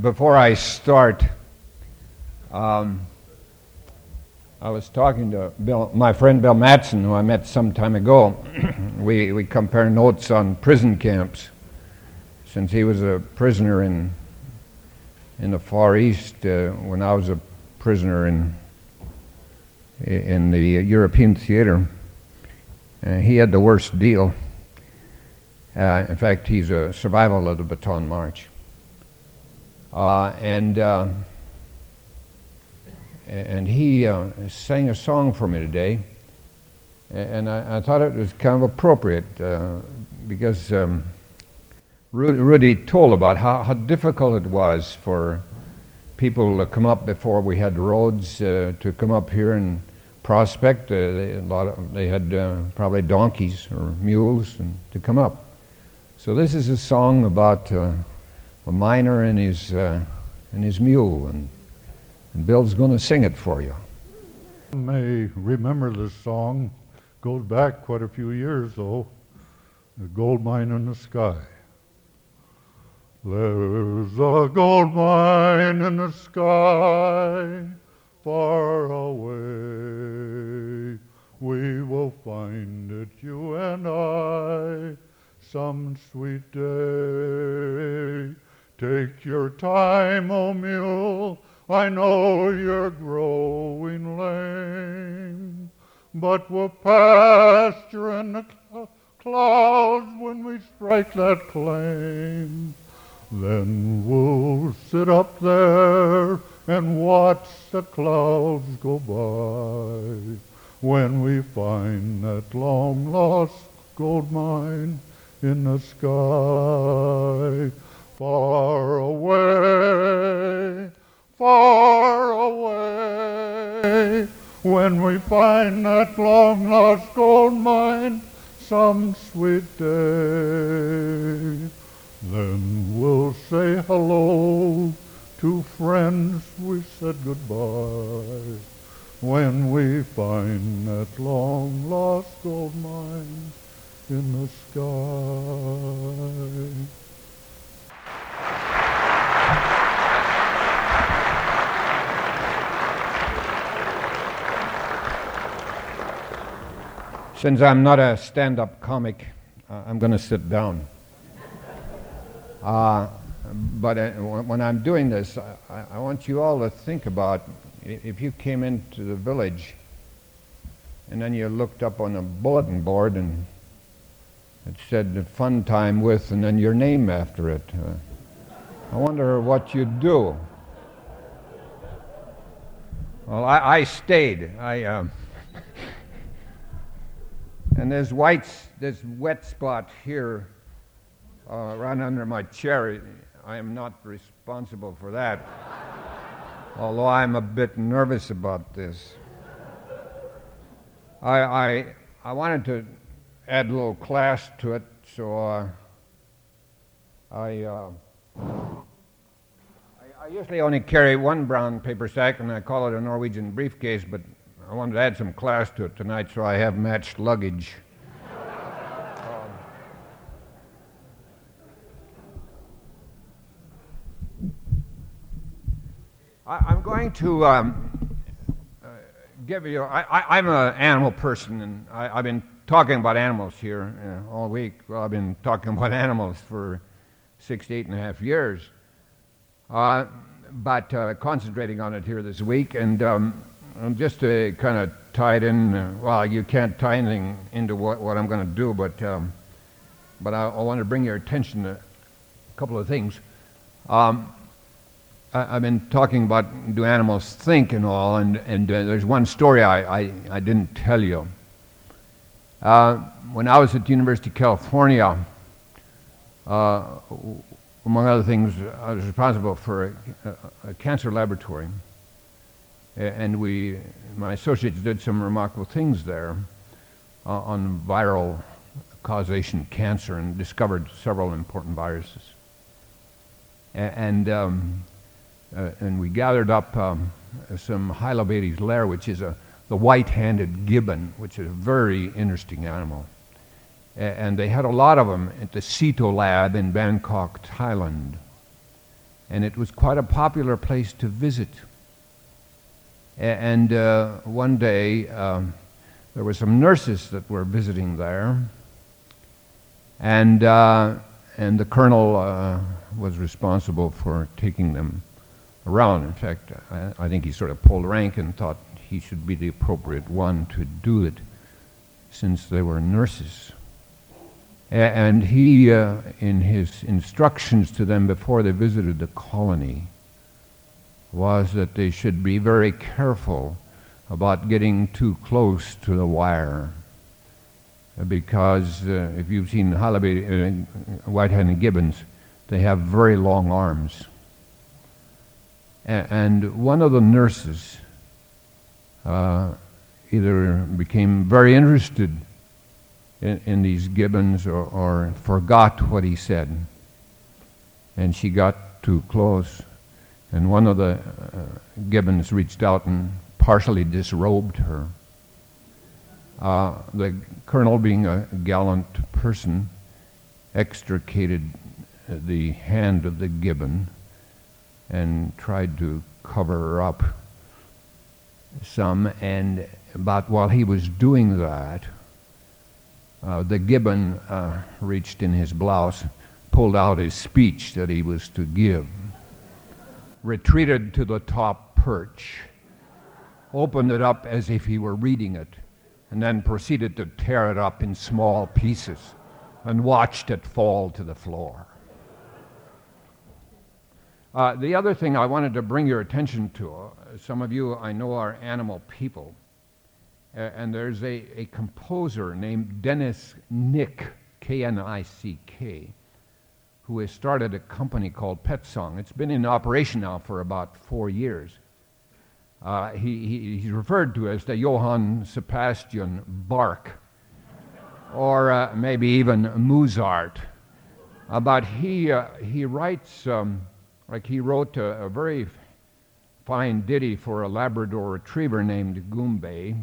Before I start, I was talking to my friend Bill Matson, who I met some time ago. we compare notes on prison camps, since he was a prisoner in the Far East when I was a prisoner in the European theater. He had the worst deal. In fact, he's a survival of the Bataan March. And he sang a song for me today, and I thought it was kind of appropriate because Rudy told about how difficult it was for people to come up before we had roads to come up here and prospect. They had probably donkeys or mules to come up. So this is a song about a miner and his mule, and Bill's going to sing it for you. You may remember this song. Goes back quite a few years, though. The Gold Mine in the Sky. There's a gold mine in the sky, far away. We will find it, you and I, some sweet day. Take your time, O mule, I know you're growing lame, but we'll pasture in the clouds when we strike that claim. Then we'll sit up there and watch the clouds go by when we find that long-lost gold mine in the sky. Far away, far away, when we find that long-lost gold mine some sweet day. Then we'll say hello to friends we said goodbye when we find that long-lost gold mine in the sky. Since I'm not a stand-up comic, I'm going to sit down. But when I'm doing this, I want you all to think about if you came into the village and then you looked up on a bulletin board and it said "fun time with" and then your name after it. I wonder what you'd do. Well, I stayed. And there's this wet spot here right under my chair. I am not responsible for that, although I'm a bit nervous about this. I wanted to add a little class to it, so I usually only carry one brown paper sack, and I call it a Norwegian briefcase, but I wanted to add some class to it tonight, so I have matched luggage. I'm going to give you... I'm an animal person, and I've been talking about animals here all week. Well, I've been talking about animals for 6 to 8.5 years, but concentrating on it here this week, and just to kind of tie it in, well, you can't tie anything into what I'm going to do, but I want to bring your attention to a couple of things. I've been talking about do animals think and all, and there's one story I didn't tell you. When I was at the University of California, among other things, I was responsible for a cancer laboratory. And my associates did some remarkable things there on viral causation cancer and discovered several important viruses. And we gathered up some Hylobates lair, which is the white-handed gibbon, which is a very interesting animal. And they had a lot of them at the CITO lab in Bangkok, Thailand. and it was quite a popular place to visit. And one day, there were some nurses that were visiting there, and the colonel was responsible for taking them around. In fact, I think he sort of pulled rank and thought he should be the appropriate one to do it, since they were nurses. And he, in his instructions to them before they visited the colony, was that they should be very careful about getting too close to the wire, because if you've seen white-headed gibbons, they have very long arms. And one of the nurses either became very interested in these gibbons or forgot what he said, and she got too close, and one of the gibbons reached out and partially disrobed her. The colonel, being a gallant person, extricated the hand of the gibbon and tried to cover her up some, and about while he was doing that, the gibbon reached in his blouse, pulled out his speech that he was to give, retreated to the top perch, opened it up as if he were reading it, and then proceeded to tear it up in small pieces and watched it fall to the floor. The other thing I wanted to bring your attention to, some of you I know are animal people, and there's a composer named Dennis Nick, K-N-I-C-K, who has started a company called Pet Song. It's been in operation now for about 4 years. He's referred to as the Johann Sebastian Bach, or maybe even Mozart. But he writes, like he wrote a very fine ditty for a Labrador retriever named Goombay.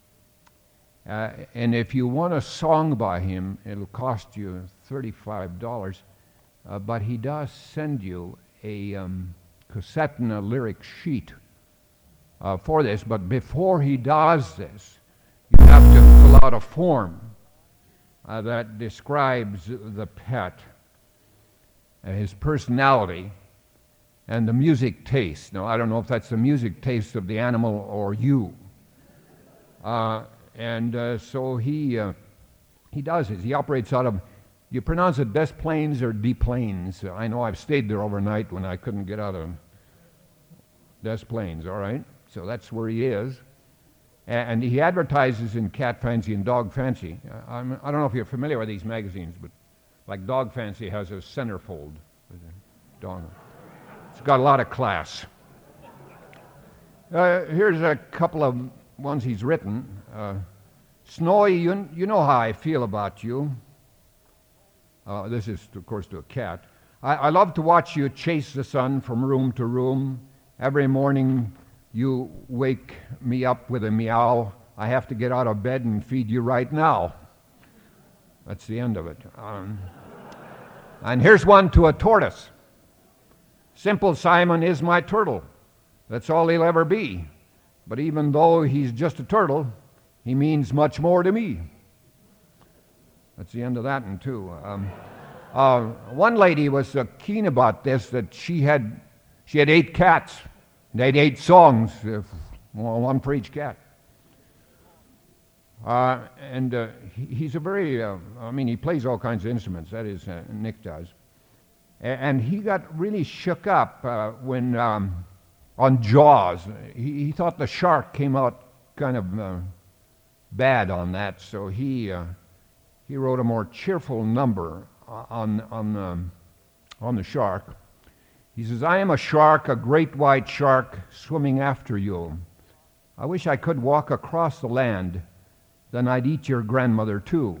And if you want a song by him, it'll cost you $35. But he does send you a cassette and a lyric sheet for this. But before he does this, you have to fill out a form that describes the pet, his personality, and the music taste. Now, I don't know if that's the music taste of the animal or you. So he does it. He operates out of, you pronounce it Des Plaines or Des Plaines? I know I've stayed there overnight when I couldn't get out of Des Plaines, all right? So that's where he is. And he advertises in Cat Fancy and Dog Fancy. I don't know if you're familiar with these magazines, but like Dog Fancy has a centerfold. It's got a lot of class. Here's a couple of ones he's written. Snowy, you know how I feel about you. This is, of course, to a cat. I love to watch you chase the sun from room to room. Every morning you wake me up with a meow. I have to get out of bed and feed you right now. That's the end of it. And here's one to a tortoise. Simple Simon is my turtle. That's all he'll ever be. But even though he's just a turtle, he means much more to me. That's the end of that one, too. One lady was keen about this, that she had 8 cats. They had 8 songs, one for each cat. He's a very, he plays all kinds of instruments. That is, Nick does. And he got really shook up when, on Jaws, he thought the shark came out kind of bad on that, so he wrote a more cheerful number on the shark. He says, I am a shark, a great white shark, swimming after you. I wish I could walk across the land, then I'd eat your grandmother too.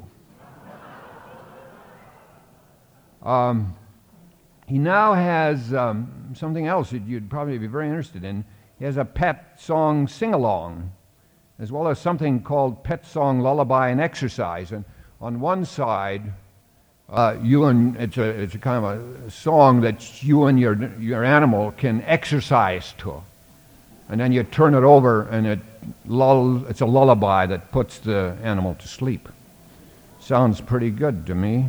He now has something else that you'd probably be very interested in. He has a pet song sing-along, as well as something called Pet Song Lullaby and Exercise. And on one side, It's a kind of a song that you and your animal can exercise to, and then you turn it over, and it's a lullaby that puts the animal to sleep. Sounds pretty good to me.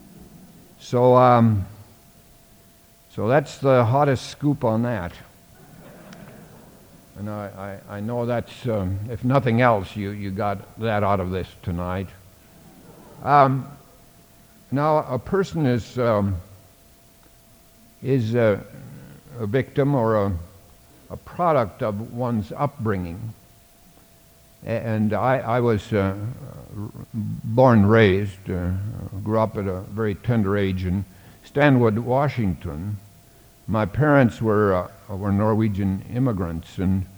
So that's the hottest scoop on that. And I know that's, if nothing else, you got that out of this tonight. Now, a person is a victim or a product of one's upbringing. And I was born and raised, grew up at a very tender age in Stanwood, Washington. My parents were Norwegian immigrants, and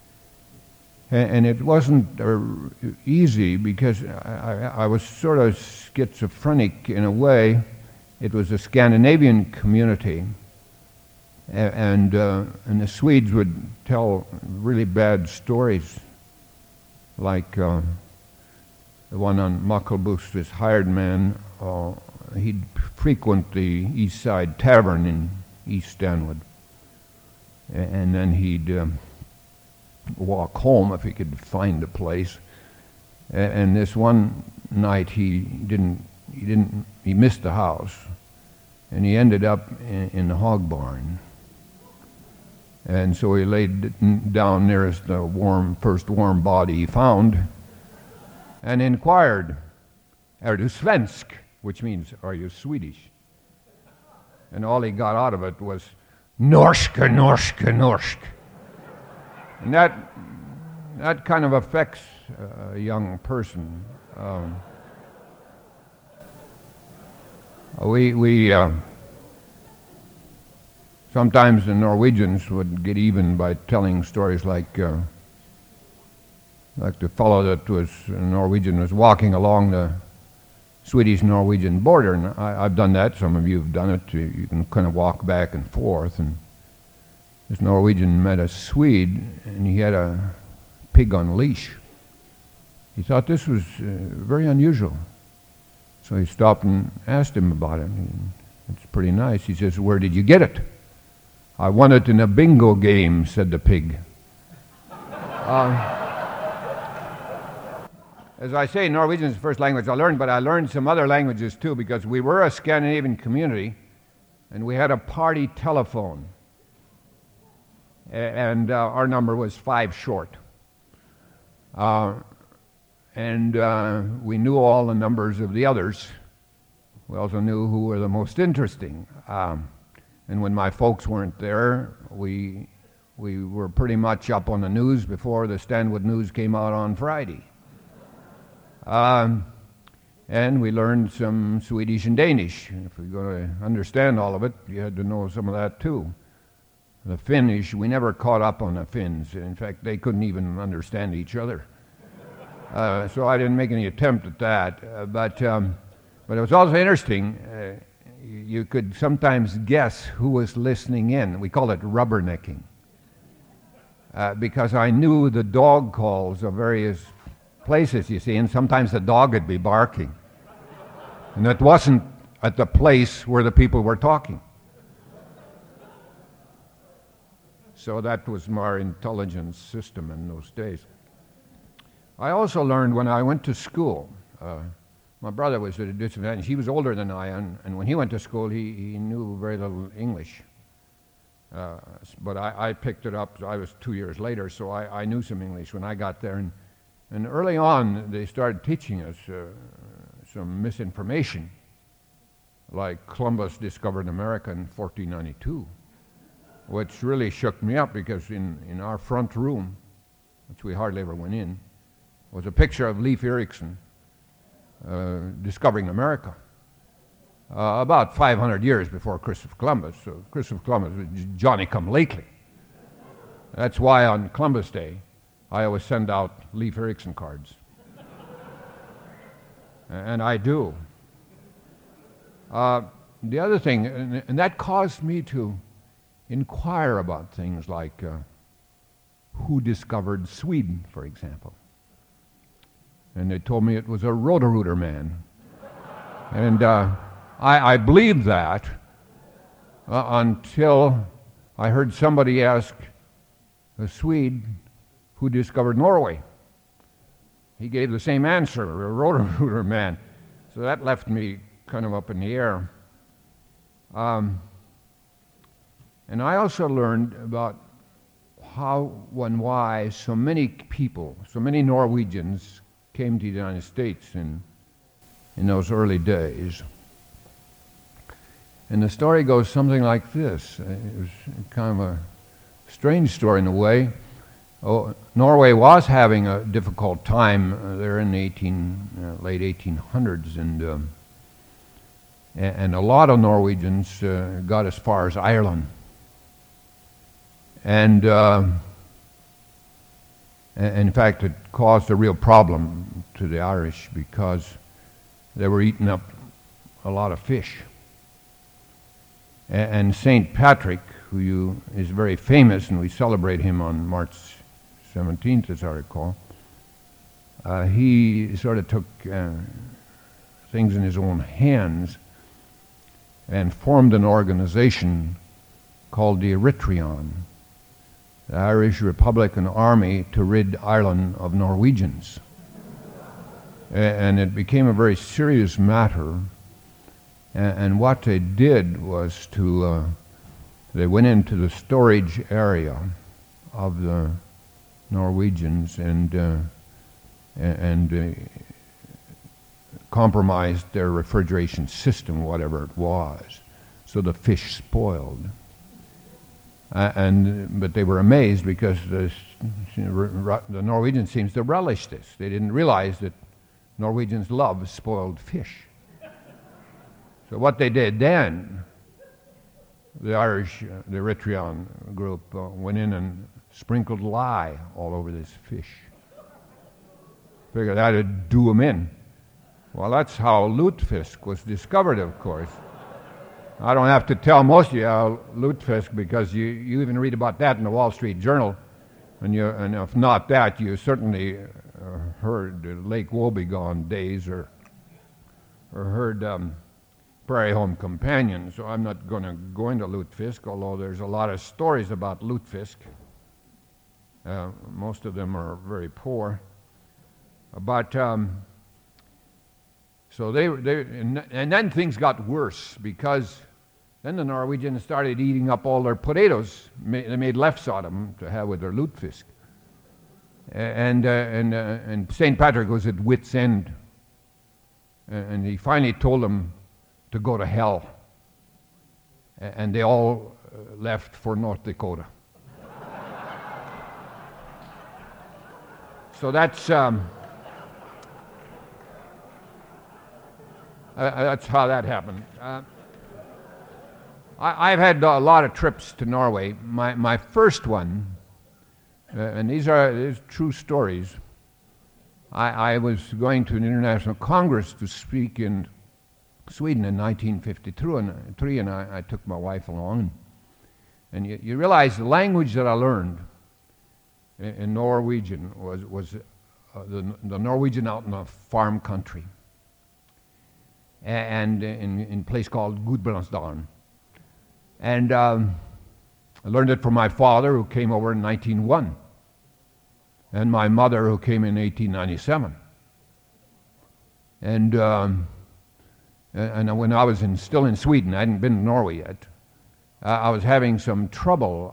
it wasn't easy because I was sort of schizophrenic in a way. It was a Scandinavian community, and the Swedes would tell really bad stories, like the one on Muckleboost, this hired man. He'd frequent the East Side Tavern in East Stanwood, and then he'd walk home if he could find a place. And this one night he missed the house, and he ended up in the hog barn. And so he laid down nearest the first warm body he found, and inquired, "Är du svensk?" which means, "Are you Swedish?" And all he got out of it was, "Norska, norska, norsk." And that kind of affects a young person. We sometimes the Norwegians would get even by telling stories like the fellow that was Norwegian was walking along the Swedish-Norwegian border, and I've done that. Some of you have done it. You can kind of walk back and forth, and this Norwegian met a Swede, and he had a pig on leash. He thought this was very unusual, so he stopped and asked him about it. It's pretty nice. He says, "Where did you get it?" "I won it in a bingo game," said the pig. As I say, Norwegian is the first language I learned, but I learned some other languages too, because we were a Scandinavian community, and we had a party telephone. And our number was 5 short. And we knew all the numbers of the others. We also knew who were the most interesting. And when my folks weren't there, we were pretty much up on the news before the Stanwood News came out on Friday. And we learned some Swedish and Danish. If we're going to understand all of it, you had to know some of that too. The Finnish, we never caught up on the Finns. In fact, they couldn't even understand each other. So I didn't make any attempt at that. But it was also interesting. You could sometimes guess who was listening in. We call it rubbernecking. Because I knew the dog calls of various places, you see, and sometimes the dog would be barking. And it wasn't at the place where the people were talking. So that was our intelligence system in those days. I also learned when I went to school. My brother was at a disadvantage. He was older than I, and when he went to school, he knew very little English. But I picked it up. I was 2 years later, so I knew some English when I got there. And early on, they started teaching us some misinformation, like Columbus discovered America in 1492, which really shook me up because in our front room, which we hardly ever went in, was a picture of Leif Erikson discovering America about 500 years before Christopher Columbus. So Christopher Columbus was Johnny-come-lately. That's why on Columbus Day, I always send out Leif Erikson cards. And I do. The other thing, and that caused me to inquire about things like who discovered Sweden, for example. And they told me it was a Rotorooter man. And I believed that until I heard somebody ask a Swede who discovered Norway. He gave the same answer, a Rotorua man. So that left me kind of up in the air. And I also learned about how and why so many people, so many Norwegians came to the United States in those early days. And the story goes something like this. It was kind of a strange story in a way. Norway was having a difficult time there in the late 1800s, and a lot of Norwegians got as far as Ireland. And in fact, it caused a real problem to the Irish because they were eating up a lot of fish. And St. Patrick, who is very famous, and we celebrate him on March 17th, as I recall, he sort of took things in his own hands and formed an organization called the Eritrean, the Irish Republican Army to rid Ireland of Norwegians. And it became a very serious matter. And what they did was they went into the storage area of the Norwegians and compromised their refrigeration system, whatever it was, so the fish spoiled. But they were amazed because the Norwegians seems to relish this. They didn't realize that Norwegians love spoiled fish. So what they did then, the Irish, the Eritrean group, went in and sprinkled lye all over this fish. Figured that'd do them in. Well, that's how lutefisk was discovered, of course. I don't have to tell most of you how lutefisk, because you even read about that in the Wall Street Journal, and if not that, you certainly heard Lake Wobegon days or heard Prairie Home Companion. So I'm not going to go into lutefisk, although there's a lot of stories about lutefisk. Most of them are very poor. But so and then things got worse, because then the Norwegians started eating up all their potatoes. They made lefts on them to have with their lutefisk. And St. Patrick was at wit's end. And he finally told them to go to hell. And they all left for North Dakota. So that's how that happened. I've had a lot of trips to Norway. My first one, and these are true stories, I was going to an international congress to speak in Sweden in 1953, and I took my wife along. And you realize the language that I learned in Norwegian was the Norwegian out in the farm country, and in a place called Gudbrandsdalen. And I learned it from my father, who came over in 1901, and my mother, who came in 1897. And when I was still in Sweden, I hadn't been to Norway yet, I was having some trouble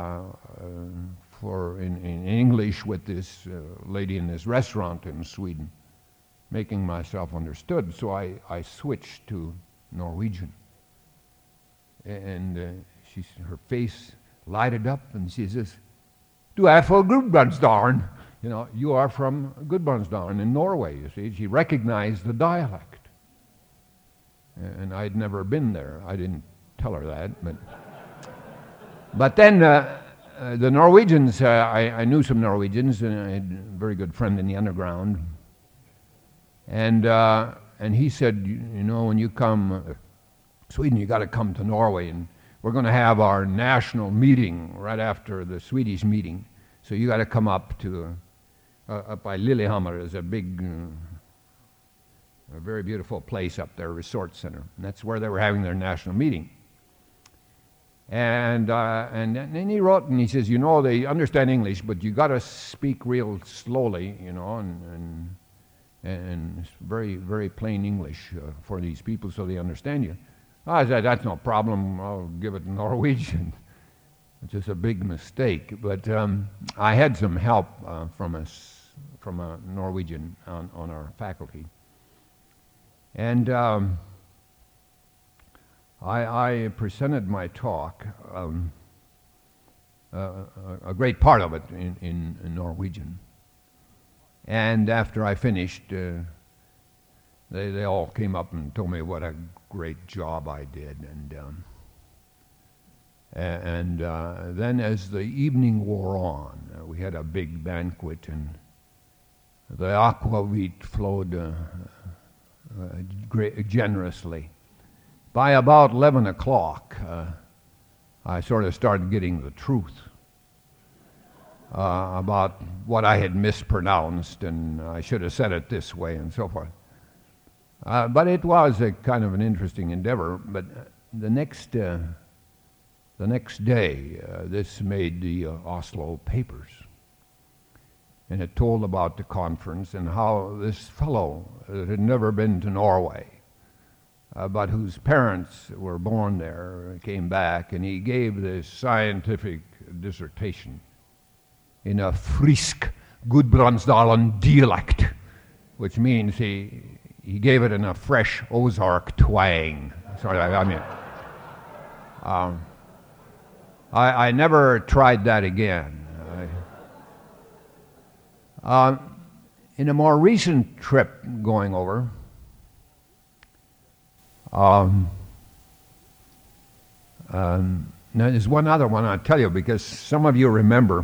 in English with this lady in this restaurant in Sweden, making myself understood. So I switched to Norwegian. And her face lighted up, and she says, "Du er fra Gudbrandsdalen." You know, you are from Gudbrandsdalen in Norway, you see. She recognized the dialect. And I'd never been there. I didn't tell her that. But then the Norwegians, I knew some Norwegians, and I had a very good friend in the underground. And he said, you know, when you come Sweden, you got to come to Norway, and we're going to have our national meeting right after the Swedish meeting. So you got to come up by Lillehammer. There's a big a very beautiful place up there, resort center. And that's where they were having their national meeting. And then he wrote, and he says, you know, they understand English, but you got to speak real slowly, you know, and it's very, very plain English for these people so they understand you. I said, that's no problem. I'll give it in Norwegian. It's just a big mistake. But I had some help from a Norwegian on our faculty. And I presented my talk, a great part of it in Norwegian. And after I finished, they all came up and told me what a great job I did. And then as the evening wore on, we had a big banquet, and the aquavit flowed generously. By about 11 o'clock, I sort of started getting the truth about what I had mispronounced, and I should have said it this way, and so forth. But it was a kind of an interesting endeavor. But the next day, this made the Oslo papers, and it told about the conference and how this fellow that had never been to Norway, but whose parents were born there, came back, and he gave this scientific dissertation in a frisk Gudbrandsdalen dialect, which means he gave it in a fresh Ozark twang. Sort of, I never tried that again. In a more recent trip going over, now there's one other one I'll tell you, because some of you remember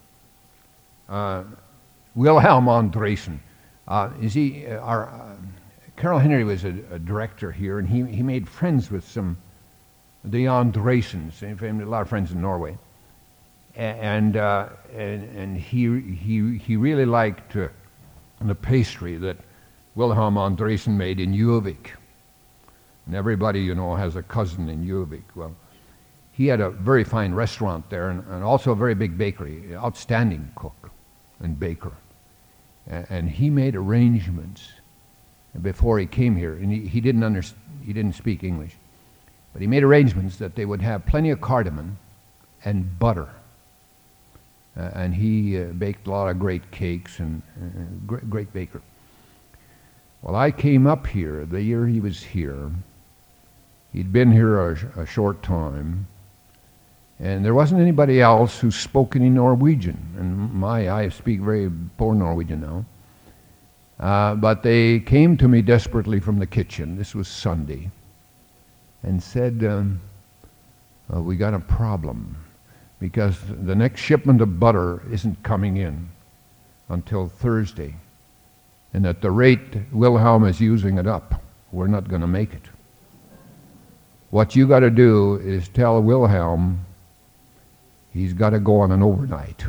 Wilhelm Andresen. You see, Carol Henry was a director here, and he made friends with the Andresens. He had a lot of friends in Norway, and he really liked the pastry that Wilhelm Andresen made in Gjøvik. And everybody, you know, has a cousin in Gjøvik. Well, he had a very fine restaurant there, and also a very big bakery, outstanding cook and baker. And he made arrangements before he came here, and he didn't speak English, but he made arrangements that they would have plenty of cardamom and butter. And he baked a lot of great cakes, and great baker. Well, I came up here the year he was here. He'd been here a short time, and there wasn't anybody else who spoke any Norwegian. And I speak very poor Norwegian now. But they came to me desperately from the kitchen. This was Sunday, and said, we got a problem, because the next shipment of butter isn't coming in until Thursday. And at the rate Wilhelm is using it up, we're not going to make it. What you got to do is tell Wilhelm he's got to go on an overnight.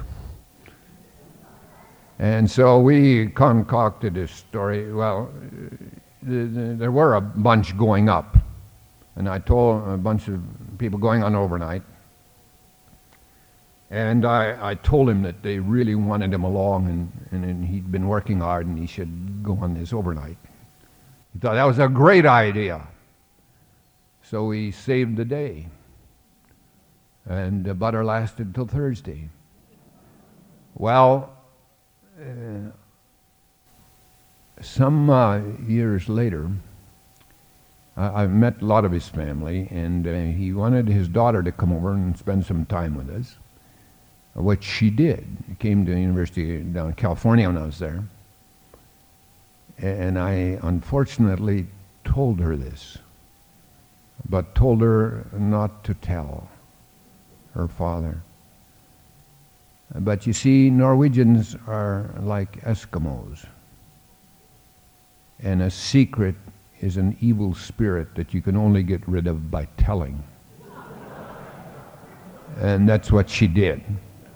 And so we concocted this story. Well, there were a bunch going up, and I told a bunch of people going on overnight. And I told him that they really wanted him along, and he'd been working hard, and he should go on this overnight. He thought that was a great idea. So we saved the day. And the butter lasted till Thursday. Well, some years later, I met a lot of his family, and he wanted his daughter to come over and spend some time with us, which she did. She came to the university down in California when I was there. And I unfortunately told her this, but told her not to tell her father. But you see, Norwegians are like Eskimos, and a secret is an evil spirit that you can only get rid of by telling. And that's what she did.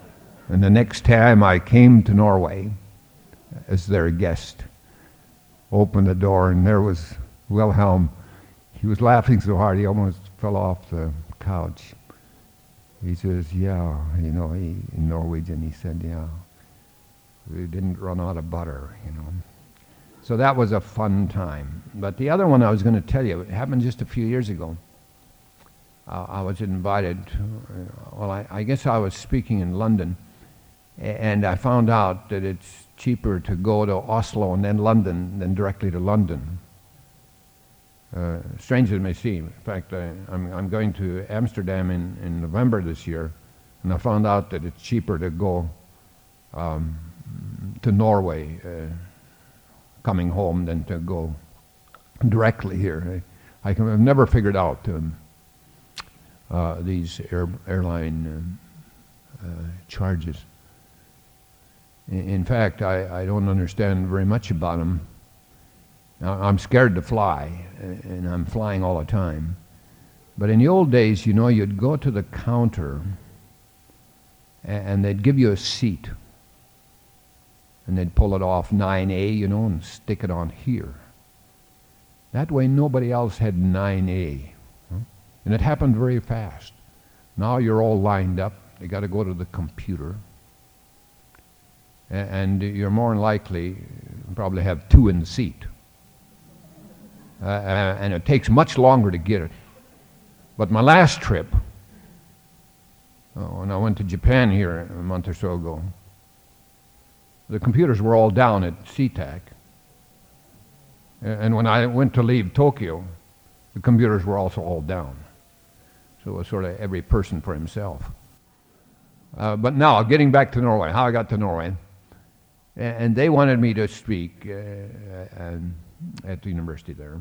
And the next time I came to Norway as their guest, opened the door, and there was Wilhelm. He was laughing so hard he almost fell off the couch. He says, yeah, in Norwegian, he said, yeah, we didn't run out of butter. So that was a fun time. But the other one I was going to tell you, it happened just a few years ago. I was invited, I guess I was speaking in London, and I found out that it's cheaper to go to Oslo and then London than directly to London. Strange as it may seem. In fact, I'm going to Amsterdam in November this year, and I found out that it's cheaper to go to Norway coming home than to go directly here. I've never figured out these airline charges. In fact, I don't understand very much about them. I'm scared to fly, and I'm flying all the time. But in the old days, you'd go to the counter, and they'd give you a seat. And they'd pull it off 9A, and stick it on here. That way nobody else had 9A. And it happened very fast. Now you're all lined up. You got to go to the computer. And you're more than likely probably have two in the seat. And it takes much longer to get it. But my last trip, when I went to Japan here a month or so ago, the computers were all down at SeaTac. And when I went to leave Tokyo, the computers were also all down. So it was sort of every person for himself. But now, getting back to Norway, how I got to Norway, and they wanted me to speak at the university there.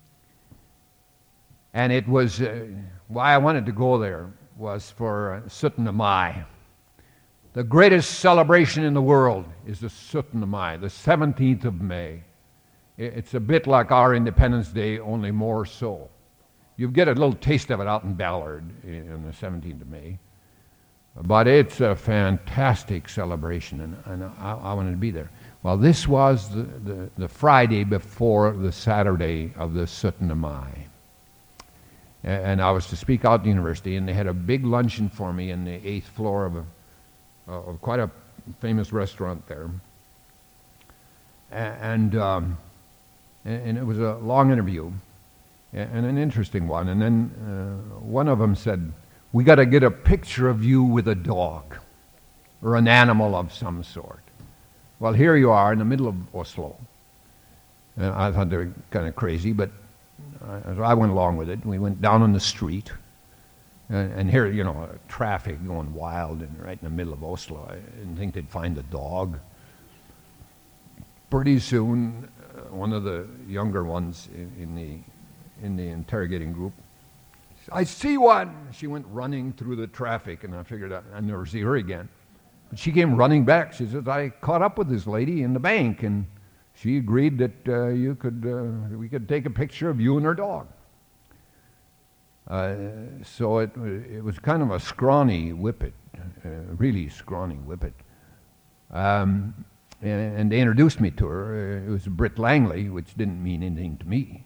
And it was, why I wanted to go there was for 17. Mai. The greatest celebration in the world is the 17. Mai, the 17th of May. It's a bit like our Independence Day, only more so. You get a little taste of it out in Ballard on the 17th of May. But it's a fantastic celebration, and I wanted to be there. Well, this was the Friday before the Saturday of the 17. Mai. And I was to speak out at the university, and they had a big luncheon for me in the 8th floor of quite a famous restaurant there. And it was a long interview, and an interesting one. And then one of them said, "We got to get a picture of you with a dog or an animal of some sort." Well, here you are in the middle of Oslo. And I thought they were kind of crazy, but I went along with it. We went down on the street, and here, traffic going wild and right in the middle of Oslo. I didn't think they'd find a dog. Pretty soon, one of the younger ones in the interrogating group, "I see one." She went running through the traffic, and I figured I'd never see her again. But she came running back. She says, "I caught up with this lady in the bank, and she agreed that we could take a picture of you and her dog." So it was kind of a scrawny whippet, really scrawny whippet. And they introduced me to her. It was Britt Langley, which didn't mean anything to me.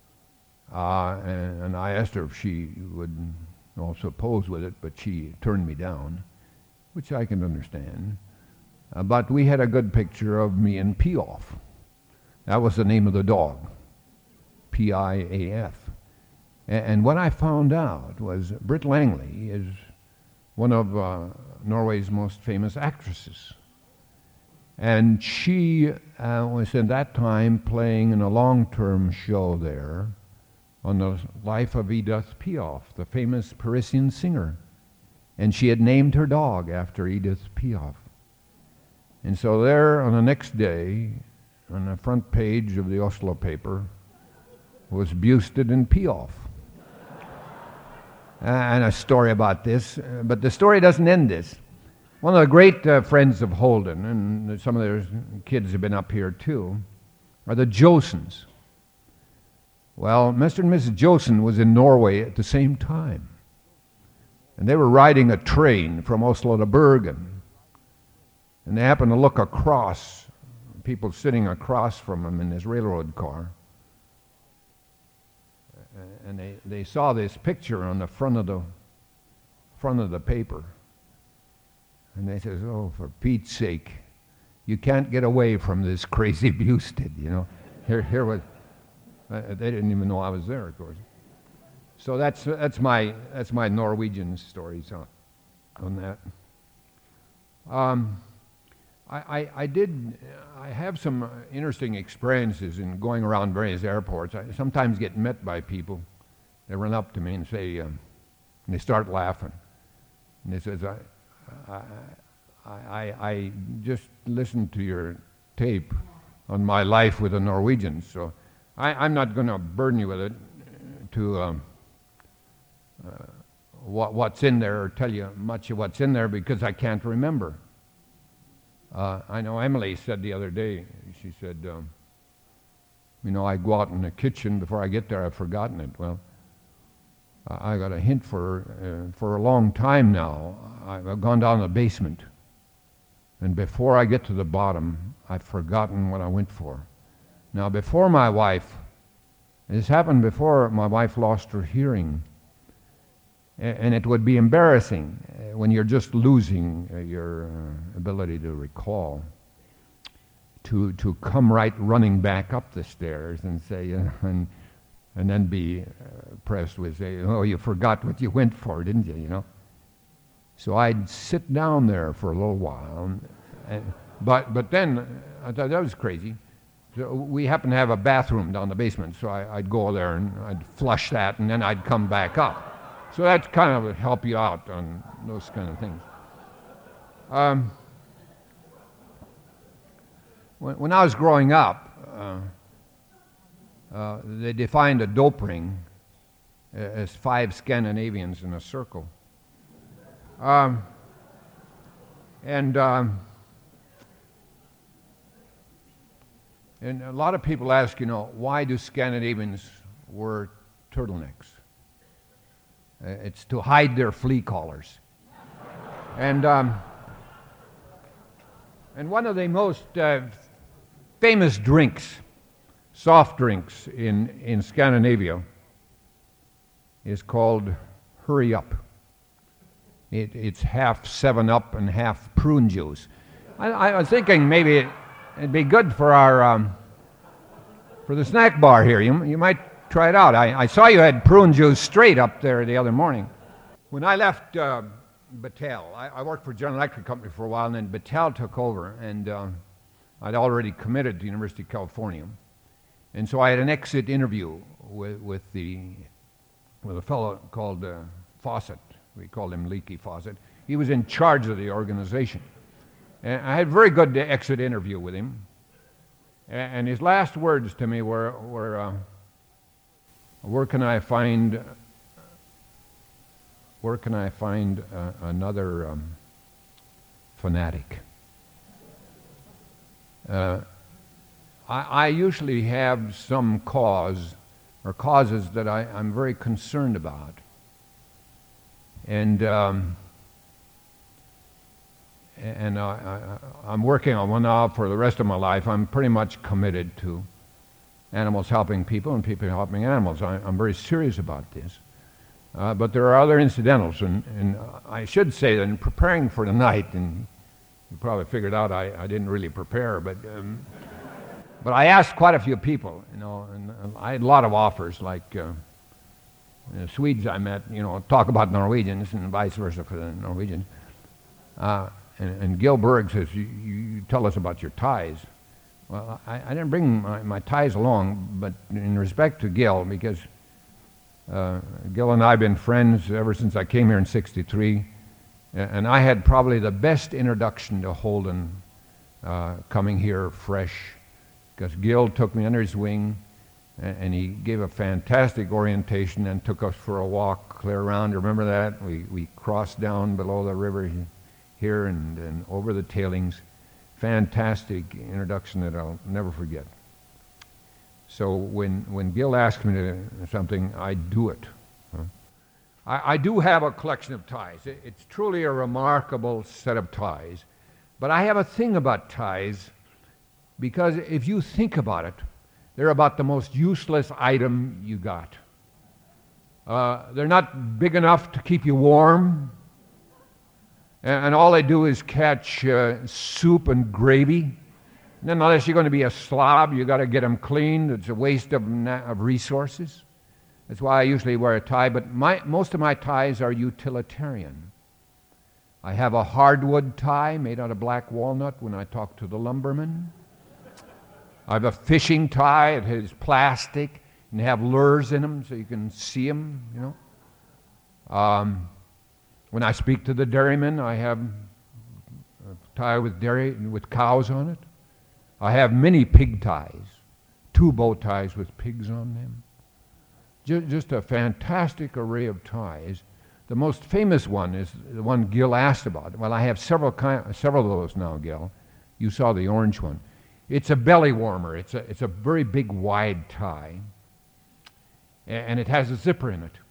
And I asked her if she would also pose with it, but she turned me down, which I can understand. But we had a good picture of me and Piaf. That was the name of the dog, Piaf. And what I found out was Britt Langley is one of Norway's most famous actresses. And she was at that time playing in a long-term show there on the life of Edith Piaf, the famous Parisian singer. And she had named her dog after Edith Piaf. And so there on the next day, on the front page of the Oslo paper, was Busted and Piaf. And a story about this, but the story doesn't end this. One of the great friends of Holden, and some of their kids have been up here too, are the Josens. Well, Mr. and Mrs. Josen was in Norway at the same time. And they were riding a train from Oslo to Bergen. And they happened to look across people sitting across from him in his railroad car. And they saw this picture on the front of the paper. And they said, "Oh, for Pete's sake, you can't get away from this crazy Busted, you know." Here was, they didn't even know I was there, of course. So that's my Norwegian stories on that. I have some interesting experiences in going around various airports. I sometimes get met by people. They run up to me and say, and they start laughing. And they says, I just listened to your tape on my life with the Norwegians, so I'm not going to burden you with it to what's in there or tell you much of what's in there because I can't remember. I know Emily said the other day, she said, I go out in the kitchen, before I get there I've forgotten it. Well, I got a hint for a long time now. I've gone down the basement, and before I get to the bottom, I've forgotten what I went for. Now, before my wife, this happened before my wife lost her hearing, and it would be embarrassing when you're just losing your ability to recall, to come right running back up the stairs and say, and then be pressed with, say, "Oh, you forgot what you went for, didn't you?" You know. So I'd sit down there for a little while, but then I thought that was crazy. So we happened to have a bathroom down the basement, so I'd go there and I'd flush that, and then I'd come back up. So that's kind of would help you out on those kind of things. When I was growing up, they defined a dope ring as 5 Scandinavians in a circle. And a lot of people ask, why do Scandinavians wear turtlenecks? It's to hide their flea collars. And one of the most famous drinks, soft drinks in Scandinavia, is called Hurry Up. It's half 7-Up and half prune juice. I was thinking maybe it'd be good for our for the snack bar here. You might try it out. I saw you had prune juice straight up there the other morning. When I left Battelle, I worked for General Electric Company for a while, and then Battelle took over, and I'd already committed to the University of California. And so I had an exit interview with a fellow called Fawcett. We called him Leaky Fawcett. He was in charge of the organization. And I had a very good exit interview with him. And his last words to me were where can I find another fanatic? I usually have some cause or causes that I'm very concerned about. And I'm working on one now for the rest of my life. I'm pretty much committed to animals helping people and people helping animals. I'm very serious about this. But there are other incidentals, and I should say that in preparing for tonight, and you probably figured out I didn't really prepare, but I asked quite a few people, and I had a lot of offers, like the Swedes I met, talk about Norwegians and vice versa for the Norwegians. And Gil Berg says, you tell us about your ties. Well, I didn't bring my ties along, but in respect to Gil, because Gil and I have been friends ever since I came here in '63, and I had probably the best introduction to Holden coming here fresh, because Gil took me under his wing, and he gave a fantastic orientation and took us for a walk clear around. Remember that? We crossed down below the river here and over the tailings. Fantastic introduction that I'll never forget. So when Gil asked me to something, I do it. I do have a collection of ties. It's truly a remarkable set of ties. But I have a thing about ties because if you think about it, they're about the most useless item you got. They're not big enough to keep you warm, and all they do is catch soup and gravy. And then unless you're going to be a slob, you got to get them cleaned. It's a waste of resources. That's why I usually wear a tie, but most of my ties are utilitarian. I have a hardwood tie made out of black walnut when I talk to the lumberman. I have a fishing tie. It has plastic and have lures in them so you can see them, you know. When I speak to the dairymen, I have a tie with cows on it. I have many pig ties, 2 bow ties with pigs on them. Just a fantastic array of ties. The most famous one is the one Gil asked about. Well, I have several of those now, Gil. You saw the orange one. It's a belly warmer. It's a very big, wide tie, and it has a zipper in it.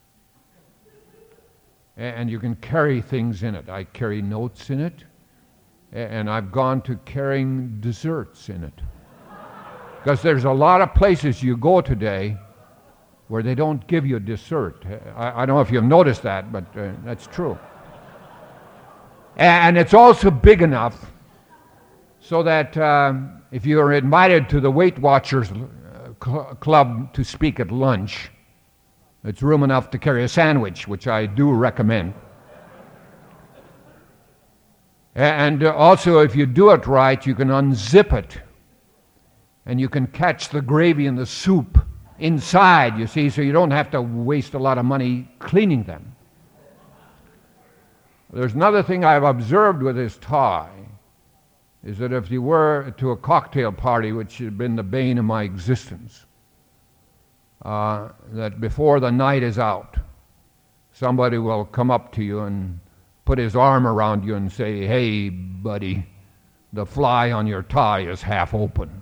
And you can carry things in it. I carry notes in it, and I've gone to carrying desserts in it. Because there's a lot of places you go today where they don't give you dessert. I don't know if you've noticed that, but that's true. And it's also big enough so that if you're invited to the Weight Watchers Club to speak at lunch, it's room enough to carry a sandwich, which I do recommend. And also, if you do it right, you can unzip it, and you can catch the gravy and the soup inside, you see, so you don't have to waste a lot of money cleaning them. There's another thing I've observed with this tie, is that if you were to a cocktail party, which had been the bane of my existence, that before the night is out, somebody will come up to you and put his arm around you and say, "Hey, buddy, the fly on your tie is half open."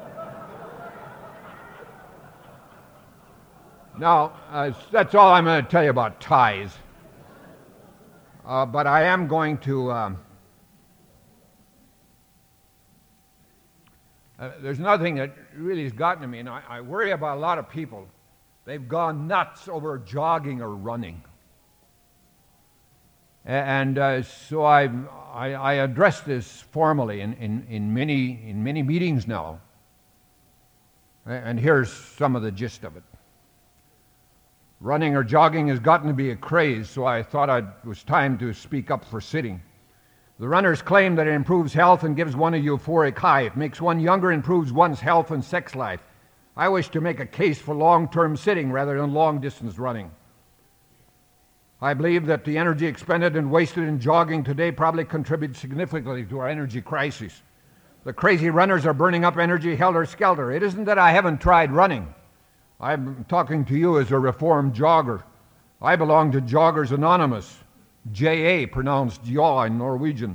Now, that's all I'm going to tell you about ties. But I am going to... there's another thing that really has gotten to me, and I worry about a lot of people. They've gone nuts over jogging or running. And so I address this formally in many meetings now. And here's some of the gist of it. Running or jogging has gotten to be a craze, so I thought it was time to speak up for sitting. The runners claim that it improves health and gives one a euphoric high. It makes one younger, improves one's health and sex life. I wish to make a case for long-term sitting rather than long-distance running. I believe that the energy expended and wasted in jogging today probably contributes significantly to our energy crisis. The crazy runners are burning up energy helter-skelter. It isn't that I haven't tried running. I'm talking to you as a reformed jogger. I belong to Joggers Anonymous, JA, pronounced jaw in Norwegian.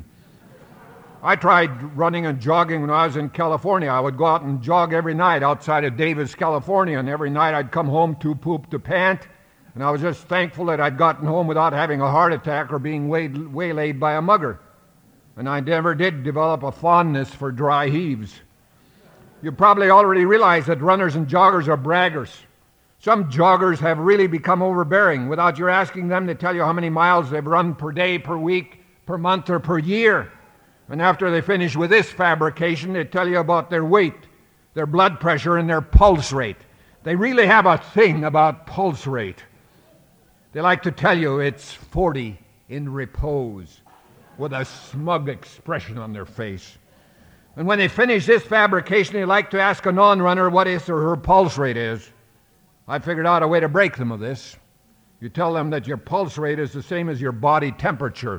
I tried running and jogging when I was in California. I would go out and jog every night outside of Davis, California, and every night I'd come home too pooped to pant, and I was just thankful that I'd gotten home without having a heart attack or being waylaid by a mugger. And I never did develop a fondness for dry heaves. You probably already realize that runners and joggers are braggers. Some joggers have really become overbearing without your asking them to tell you how many miles they've run per day, per week, per month, or per year. And after they finish with this fabrication, they tell you about their weight, their blood pressure, and their pulse rate. They really have a thing about pulse rate. They like to tell you it's 40 in repose with a smug expression on their face. And when they finish this fabrication, they like to ask a non-runner what his or her pulse rate is. I figured out a way to break them of this. You tell them that your pulse rate is the same as your body temperature,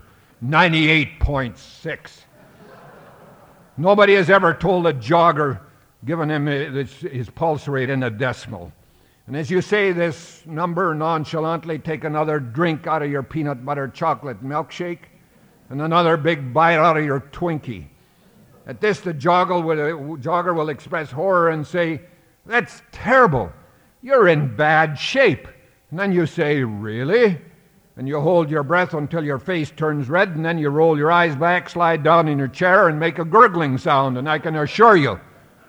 98.6. Nobody has ever told a jogger, given him his pulse rate in a decimal. And as you say this number nonchalantly, take another drink out of your peanut butter chocolate milkshake and another big bite out of your Twinkie. At this, the jogger will express horror and say, "That's terrible. You're in bad shape." And then you say, "Really?" And you hold your breath until your face turns red, and then you roll your eyes back, slide down in your chair, and make a gurgling sound. And I can assure you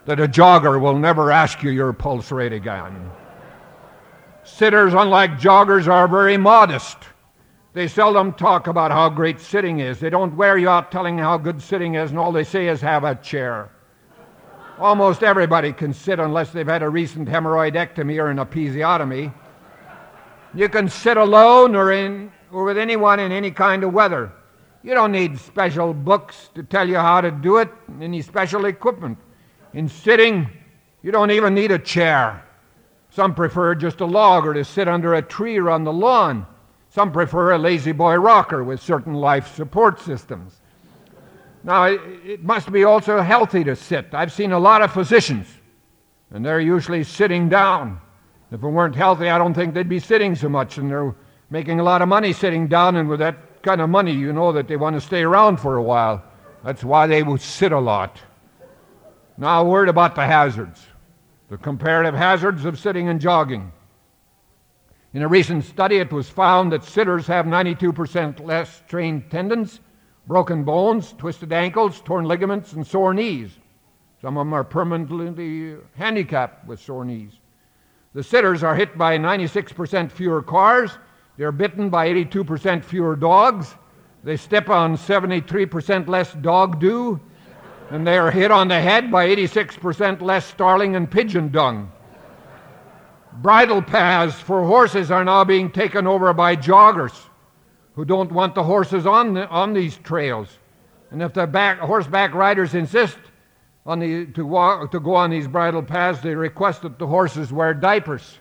that a jogger will never ask you your pulse rate again. Sitters, unlike joggers, are very modest. They seldom talk about how great sitting is. They don't wear you out telling how good sitting is, and all they say is have a chair. Almost everybody can sit unless they've had a recent hemorrhoidectomy or an episiotomy. You can sit alone or with anyone in any kind of weather. You don't need special books to tell you how to do it, any special equipment. In sitting, you don't even need a chair. Some prefer just a log or to sit under a tree or on the lawn. Some prefer a lazy boy rocker with certain life support systems. Now, it must be also healthy to sit. I've seen a lot of physicians, and they're usually sitting down. If it weren't healthy, I don't think they'd be sitting so much, and they're making a lot of money sitting down, and with that kind of money, you know that they want to stay around for a while. That's why they would sit a lot. Now, a word about the hazards, the comparative hazards of sitting and jogging. In a recent study, it was found that sitters have 92% less strained tendons, broken bones, twisted ankles, torn ligaments, and sore knees. Some of them are permanently handicapped with sore knees. The sitters are hit by 96% fewer cars. They're bitten by 82% fewer dogs. They step on 73% less dog dew. And they are hit on the head by 86% less starling and pigeon dung. Bridle paths for horses are now being taken over by joggers who don't want the horses on these trails. And if the horseback riders insist to go on these bridle paths, they request that the horses wear diapers.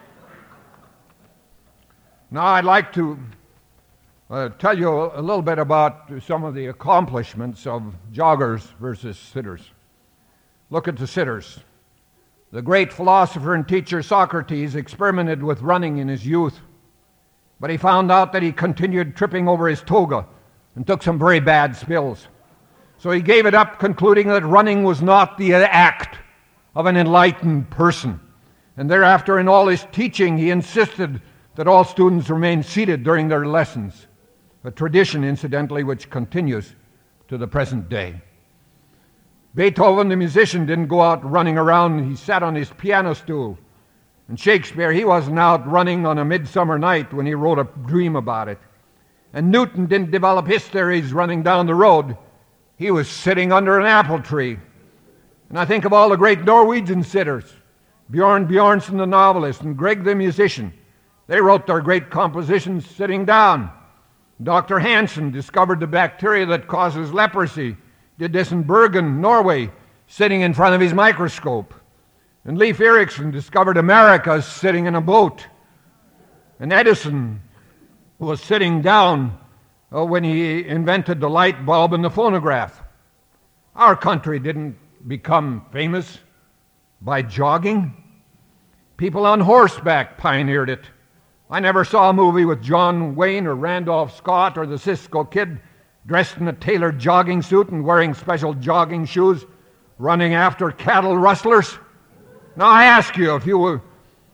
Now I'd like to tell you a little bit about some of the accomplishments of joggers versus sitters. Look at the sitters. The great philosopher and teacher Socrates experimented with running in his youth, but he found out that he continued tripping over his toga and took some very bad spills. So he gave it up, concluding that running was not the act of an enlightened person. And thereafter, in all his teaching, he insisted that all students remain seated during their lessons, a tradition, incidentally, which continues to the present day. Beethoven, the musician, didn't go out running around. He sat on his piano stool. And Shakespeare, he wasn't out running on a midsummer night when he wrote a dream about it. And Newton didn't develop his theories running down the road. He was sitting under an apple tree. And I think of all the great Norwegian sitters, Bjorn Bjornson, the novelist, and Grieg, the musician. They wrote their great compositions sitting down. Dr. Hansen discovered the bacteria that causes leprosy. Did this in Bergen, Norway, sitting in front of his microscope. And Leif Erikson discovered America sitting in a boat. And Edison was sitting down when he invented the light bulb and the phonograph. Our country didn't become famous by jogging. People on horseback pioneered it. I never saw a movie with John Wayne or Randolph Scott or the Cisco Kid dressed in a tailored jogging suit and wearing special jogging shoes, running after cattle rustlers. Now I ask you, if you would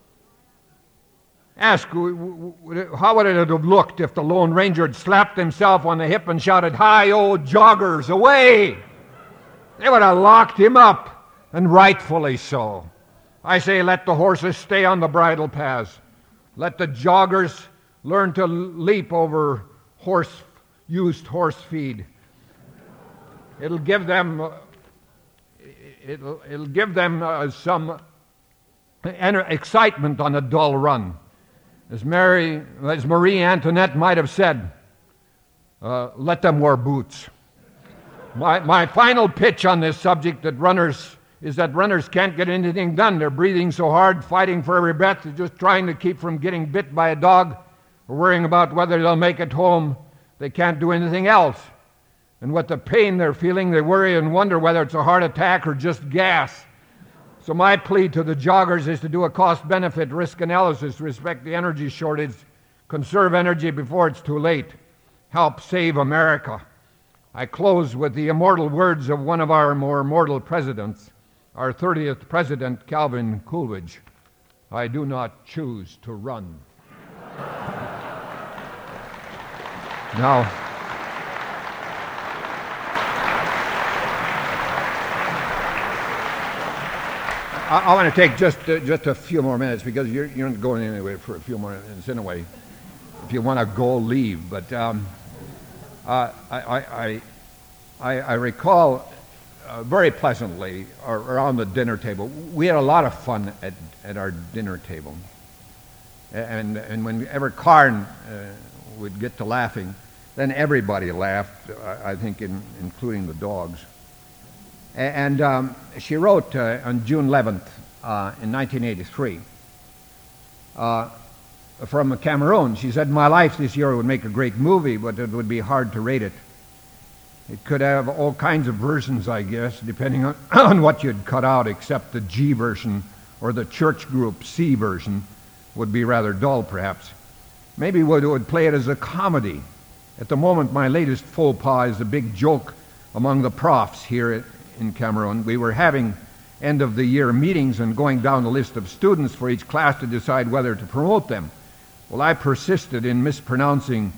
ask, how would it have looked if the Lone Ranger had slapped himself on the hip and shouted, "Hi-yo, joggers, away!" They would have locked him up, and rightfully so. I say let the horses stay on the bridle paths. Let the joggers learn to leap over used horse feed. It'll give them some excitement on a dull run. As Marie Antoinette might have said, let them wear boots. My final pitch on this subject is that runners can't get anything done. They're breathing so hard, fighting for every breath, they're just trying to keep from getting bit by a dog or worrying about whether they'll make it home. They can't do anything else. And with the pain they're feeling, they worry and wonder whether it's a heart attack or just gas. So my plea to the joggers is to do a cost-benefit risk analysis, respect the energy shortage, conserve energy before it's too late, help save America. I close with the immortal words of one of our more mortal presidents, our 30th president, Calvin Coolidge. I do not choose to run. Now, I want to take just a few more minutes because you're not going anywhere for a few more minutes anyway. If you want to go, leave. But I recall very pleasantly around the dinner table. We had a lot of fun at our dinner table, and whenever Karen would get to laughing, then everybody laughed. I think, including the dogs. And she wrote on June 11th in 1983 from Cameroon. She said, "My life this year would make a great movie, but it would be hard to rate it. It could have all kinds of versions, I guess, depending on, on what you'd cut out, except the G version or the church group C version would be rather dull, perhaps. Maybe we would play it as a comedy. At the moment, my latest faux pas is a big joke among the profs here in Cameroon. We were having end-of-the-year meetings and going down the list of students for each class to decide whether to promote them. Well, I persisted in mispronouncing,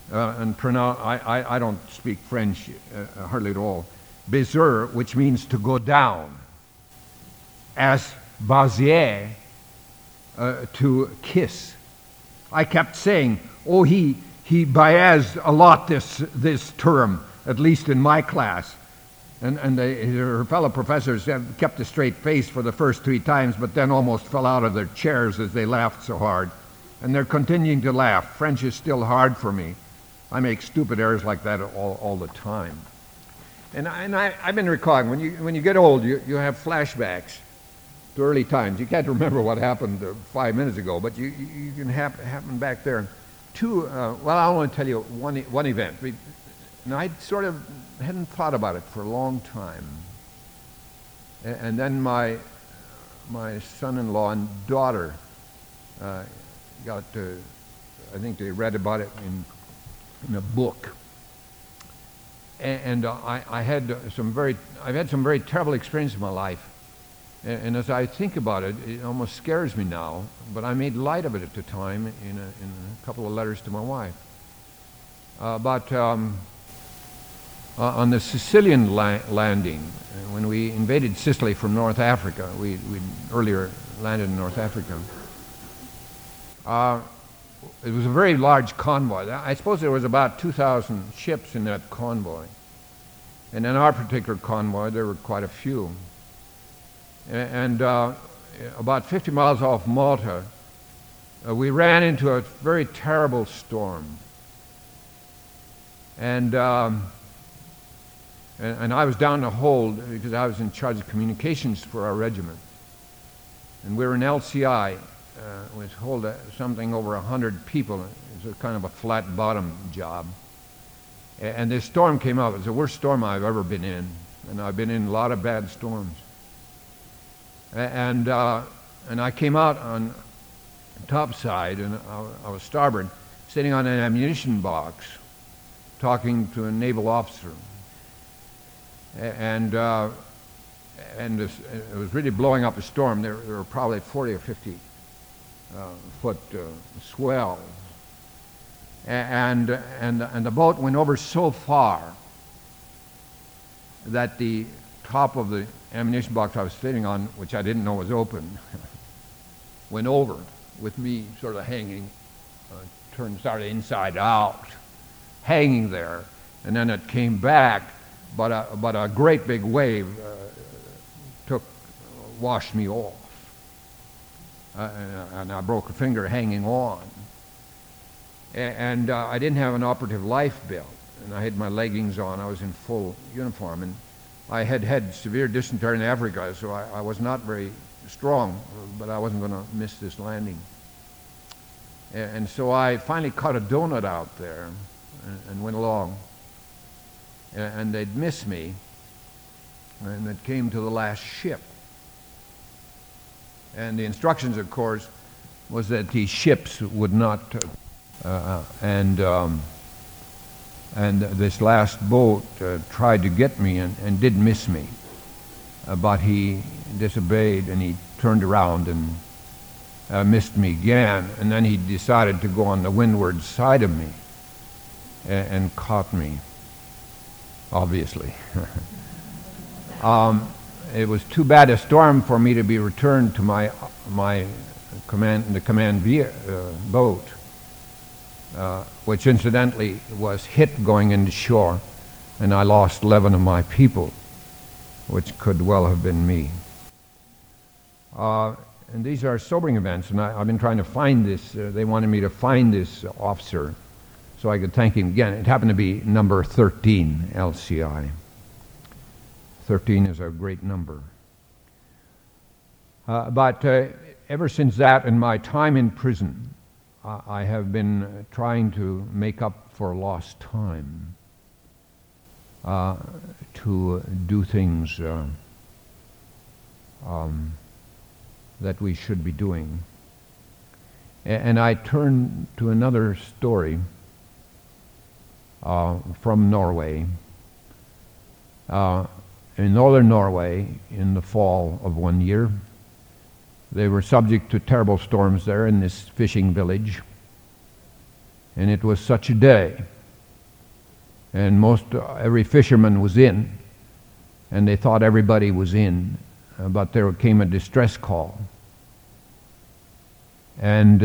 I don't speak French hardly at all, baiser, which means to go down, as baiser, to kiss. I kept saying, oh, he baise a lot this term, at least in my class. And her fellow professors kept a straight face for the first 3 times, but then almost fell out of their chairs as they laughed so hard. And they're continuing to laugh. French is still hard for me. I make stupid errors like that all the time. And I've been recalling, when you get old, you have flashbacks to early times. You can't remember what happened 5 minutes ago, but you can happen back there. Well, I want to tell you one event. And I sort of hadn't thought about it for a long time. And then my son-in-law and daughter got to, I think they read about it in a book. And I've had some very terrible experiences in my life. And as I think about it, it almost scares me now. But I made light of it at the time in a couple of letters to my wife. On the Sicilian landing, when we invaded Sicily from North Africa, we'd earlier landed in North Africa. It was a very large convoy. I suppose there was about 2,000 ships in that convoy. And in our particular convoy, there were quite a few. And about 50 miles off Malta, we ran into a very terrible storm. And I was down the hold because I was in charge of communications for our regiment. And we were in LCI, which hold something over 100 people. It was a kind of a flat bottom job. And this storm came up. It was the worst storm I've ever been in. And I've been in a lot of bad storms. And I came out on top side, and I was starboard, sitting on an ammunition box, talking to a naval officer. And it was really blowing up a storm. There were probably 40 or 50 foot swells. And the boat went over so far that the top of the ammunition box I was sitting on, which I didn't know was open, went over with me sort of hanging, turned sort of inside out, hanging there. And then it came back, but a great big wave washed me off. And I broke a finger hanging on. And I didn't have an operative life belt, and I had my leggings on. I was in full uniform, and I had severe dysentery in Africa, so I was not very strong, but I wasn't going to miss this landing. And so I finally cut a donut out there and went along. And they'd miss me, and it came to the last ship. And the instructions, of course, was that these ships would not, and this last boat tried to get me and did miss me, but he disobeyed and he turned around and missed me again, and then he decided to go on the windward side of me and caught me, obviously. it was too bad a storm for me to be returned to my command boat, which incidentally was hit going into shore, and I lost 11 of my people, which could well have been me. And these are sobering events, and I've been trying to find this. They wanted me to find this officer so I could thank him again. It happened to be number 13, LCI. 13 is a great number. But ever since that, in my time in prison, I have been trying to make up for lost time, to do things that we should be doing. And I turn to another story from Norway. In northern Norway, in the fall of one year, they were subject to terrible storms there in this fishing village. And it was such a day. And every fisherman was in, and they thought everybody was in. But there came a distress call. And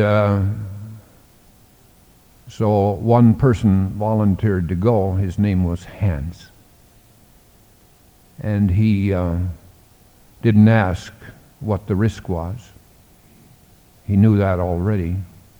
so one person volunteered to go. His name was Hans. And he didn't ask what the risk was. He knew that already.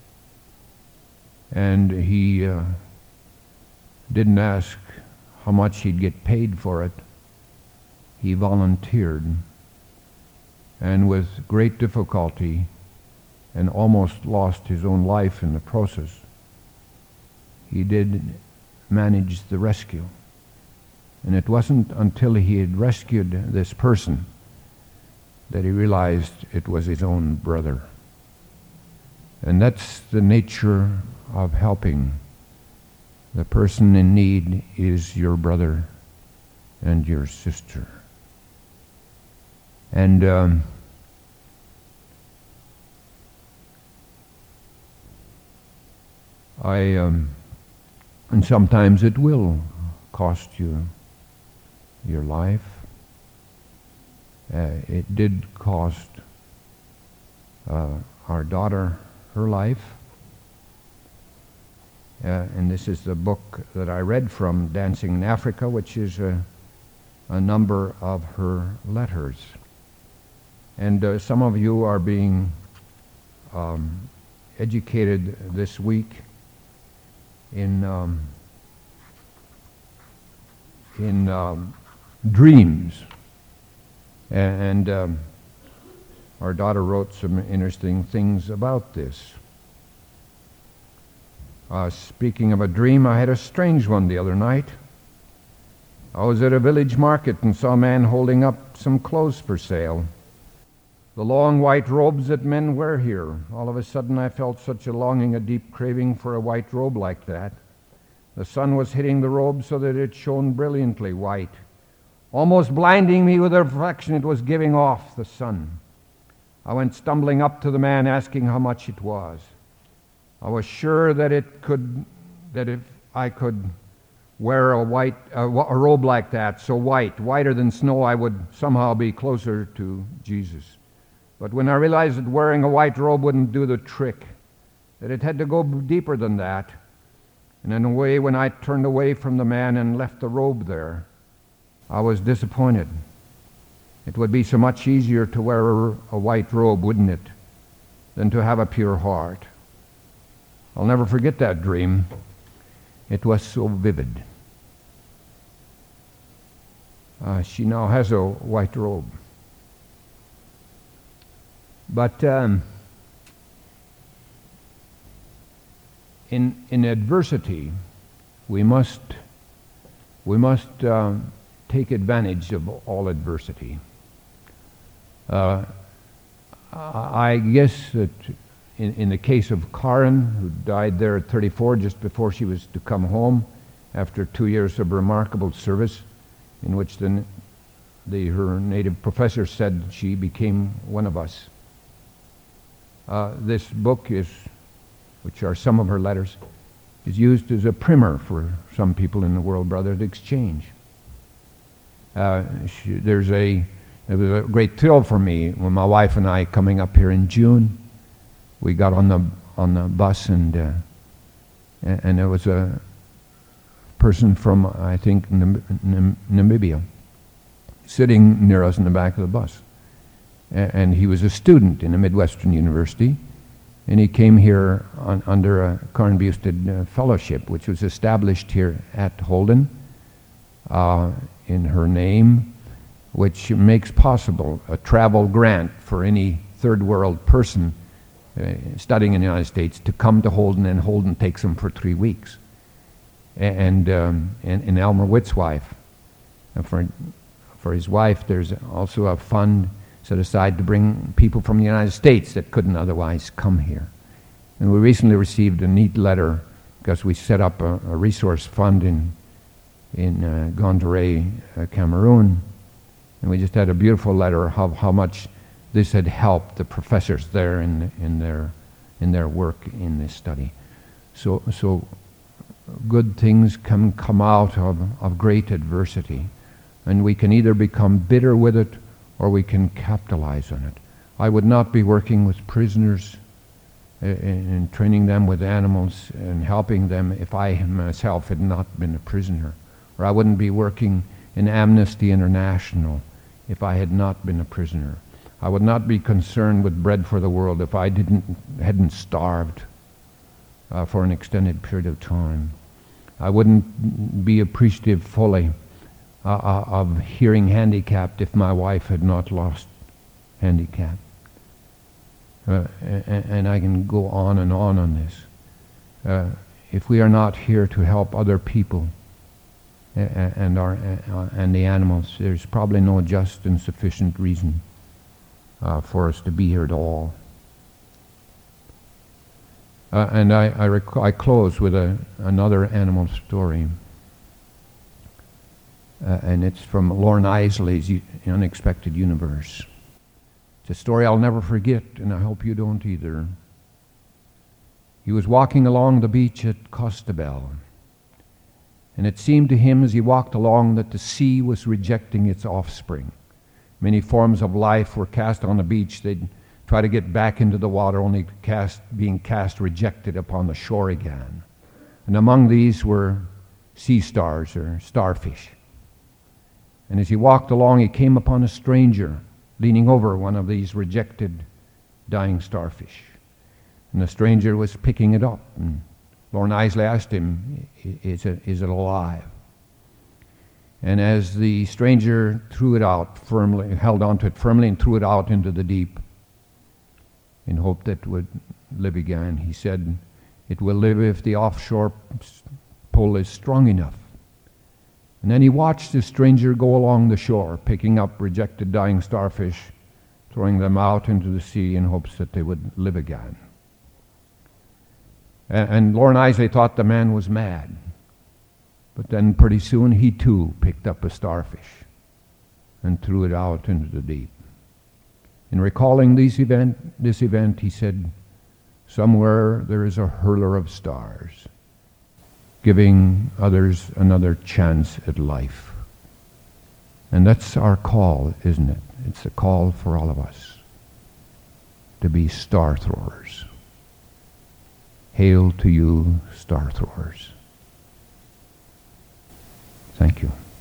And he didn't ask how much he'd get paid for it. He volunteered. And with great difficulty, and almost lost his own life in the process, he did manage the rescue. And it wasn't until he had rescued this person that he realized it was his own brother. And that's the nature of helping. The person in need is your brother and your sister. And and sometimes it will cost you your life. It did cost our daughter her life. And this is the book that I read from, Dancing in Africa, which is a number of her letters. And some of you are being educated this week in dreams. And our daughter wrote some interesting things about this. Speaking of a dream, I had a strange one the other night. I was at a village market and saw a man holding up some clothes for sale. The long white robes that men wear here. All of a sudden I felt such a longing, a deep craving for a white robe like that. The sun was hitting the robe so that it shone brilliantly white. Almost blinding me with the reflection it was giving off the sun. I went stumbling up to the man asking how much it was. I was sure that if I could wear a robe like that, so whiter than snow, I would somehow be closer to Jesus. But when I realized that wearing a white robe wouldn't do the trick, that it had to go deeper than that, and in a way, when I turned away from the man and left the robe there, I was disappointed. It would be so much easier to wear a white robe, wouldn't it, than to have a pure heart. I'll never forget that dream. It was so vivid. She now has a white robe. But in adversity, we must take advantage of all adversity. I guess that in the case of Karen, who died there at 34, just before she was to come home, after 2 years of remarkable service, in which her native professor said she became one of us. This book which are some of her letters, is used as a primer for some people in the World Brothers Exchange. There's a It was a great thrill for me when my wife and I, coming up here in June, we got on the bus, and there was a person from, I think, Namibia sitting near us in the back of the bus. And he was a student in a Midwestern university, and he came here under a Karen Busted fellowship, which was established here at Holden in her name, which makes possible a travel grant for any third world person studying in the United States to come to Holden, and Holden takes them for 3 weeks. And Elmer Witt's wife, for his wife, there's also a fund set aside to bring people from the United States that couldn't otherwise come here. And we recently received a neat letter because we set up a resource fund in Gondare, Cameroon, and we just had a beautiful letter of how much this had helped the professors there in their work in this study. So good things can come out of great adversity, and we can either become bitter with it or we can capitalize on it. I would not be working with prisoners and training them with animals and helping them if I myself had not been a prisoner. Or I wouldn't be working in Amnesty International if I had not been a prisoner. I would not be concerned with Bread for the World if I hadn't starved for an extended period of time. I wouldn't be appreciative fully of hearing handicapped if my wife had not lost handicap. And I can go on this. If we are not here to help other people and the animals, there's probably no just and sufficient reason for us to be here at all. And I close with another animal story. And it's from Lorne Isley's Unexpected Universe. It's a story I'll never forget, and I hope you don't either. He was walking along the beach at Costabel, and it seemed to him as he walked along that the sea was rejecting its offspring. Many forms of life were cast on the beach. They'd try to get back into the water, only being cast rejected upon the shore again. And among these were sea stars or starfish. And as he walked along, he came upon a stranger leaning over one of these rejected, dying starfish. And the stranger was picking it up. And Lorne Isley asked him, is it alive? And as the stranger threw it out firmly, held onto it firmly and threw it out into the deep in hope that it would live again, he said, it will live if the offshore pull is strong enough. And then he watched the stranger go along the shore, picking up rejected dying starfish, throwing them out into the sea in hopes that they would live again. And Lorne Isley thought the man was mad. But then pretty soon he too picked up a starfish and threw it out into the deep. In recalling this event, he said, somewhere there is a hurler of stars, giving others another chance at life. And that's our call, isn't it? It's a call for all of us to be star throwers. Hail to you, star throwers. Thank you.